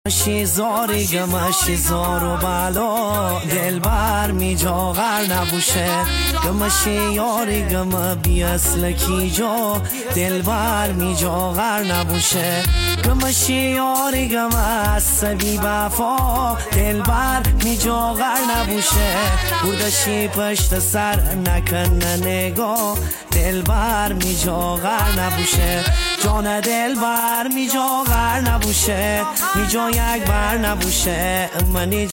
شیزاری گمشی زار و بالا دل بر می جا غر نبوشه گمشی یاری گم بی اصل کی جا دل بر می جا غر نبوشه گمشی یاری گم از بی وفا دل بر می جا غر نبوشه بردشی پشت سر نکنه نگاه دل بر می جا غر نبوشه جان دل بر می جا غر نبوشه می جا یک بر نبوشه منی